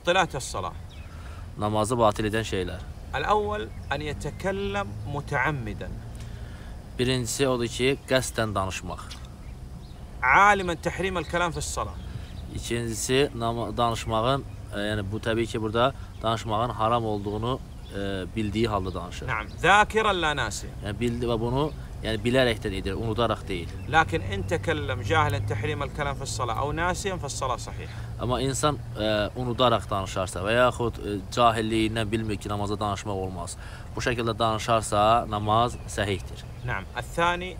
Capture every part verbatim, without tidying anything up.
مبطلات الصلاة. Namazı batil eden şeyler. الأول أن يتكلم متعمدا. Birincisi odur ki, qəsdən danışmaq. عالما تحريم الكلام في الصلاة. İkincisi, danışmağın, yəni bu təbii ki, burada danışmağın haram olduğunu e, bildiyi halda danışır. نعم ذاكرا لا ناسيا. Yəni bildi və bunu yəni bilərəkdən edir, unudaraq deyil. لكن إن تكلم جاهلا تحريم الكلام في الصلاة أو ناسيا فالصلاة صحيحة. Amma insan e, unudaraq danışarsa və yaxud e, cahilliyindən bilmir ki, namaza danışmaq olmaz. Bu şəkildə danışarsa namaz səhihdir. نعم الثاني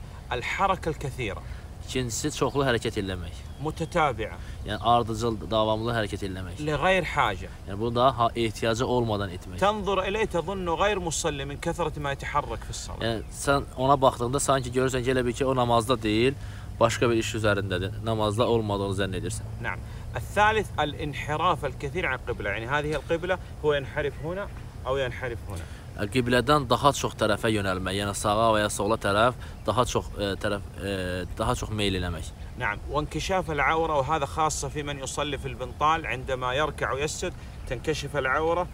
الحركة الكثيرة. İkincisi çoxlu hərəkət eləmək. متتابعة. Yəni ardıcıl, davamlı hərəkət eləmək. لغير حاجة. Yəni bunu da ha, ehtiyacı olmadan etmək. تنظر إليه تظن غير مصلي من كثرة ما يتحرك في الصلاة. Yəni sən ona baxdığında sanki görürsən ki, elə bil ki o namazda deyil, başqa bir iş üzərindədir. Namazda olmadığını zənn edirsən. نعم الثالث الانحراف الكثير عن القبلة، يعني هذه القبلة هو ينحرف هنا أو ينحرف هنا. Qiblədən daha çox tərəfə yönəlmək, yəni sağa və ya sola tərəf daha çox e, tərəf e, daha çox meyl eləmək. نعم وانكشاف العورة، وهذا خاصة في من يصلي في البنطال عندما يركع ويسجد تنكشف العورة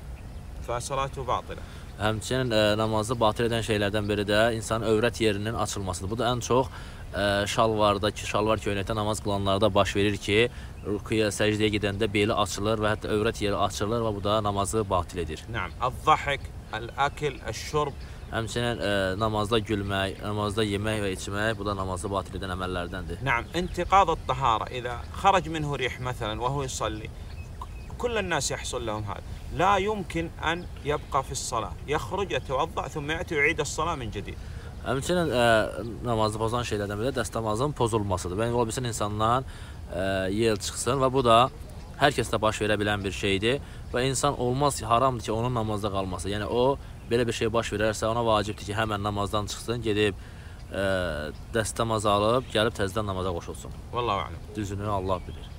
فصلاته باطلة. Həmçinin e, namazı batil edən şeylərdən biri də insanın övrət yerinin açılmasıdır. Bu da ən çox e, şalvardakı, şalvar köynəkdə namaz qılanlarda baş verir ki, rükuya, səcdəyə gedəndə beli açılır və hətta övrət yeri açılır və bu da namazı batil edir. نعم الضحك، الأكل، الشرب. Həmçinin e, namazda gülmək, namazda yemək və içmək bu da namazı batil edən əməllərdəndir. نعم انتقاض الطهارة، إذا خرج منه ريح مثلا وهو يصلي كل الناس يحصل لهم هذا، لا يمكن أن يبقى في الصلاة، يخرج يتوضأ ثم يأتي ويعيد الصلاة من جديد. Həmçinin e, namazı pozan şeylərdən biri də dəstəmazın pozulmasıdır. Yəni ola bilsin insandan e, yel çıxsın və bu da hər kəsdə baş verə bilən bir şeydir və insan olmaz ki, haramdır ki, onun namazda qalması. Yəni o belə bir şey baş verərsə ona vacibdir ki, həmən namazdan çıxsın, gedib e, dəstəmaz alıb, gəlib təzədən namaza qoşulsun. Vallahu a'lam. Düzünü Allah bilir.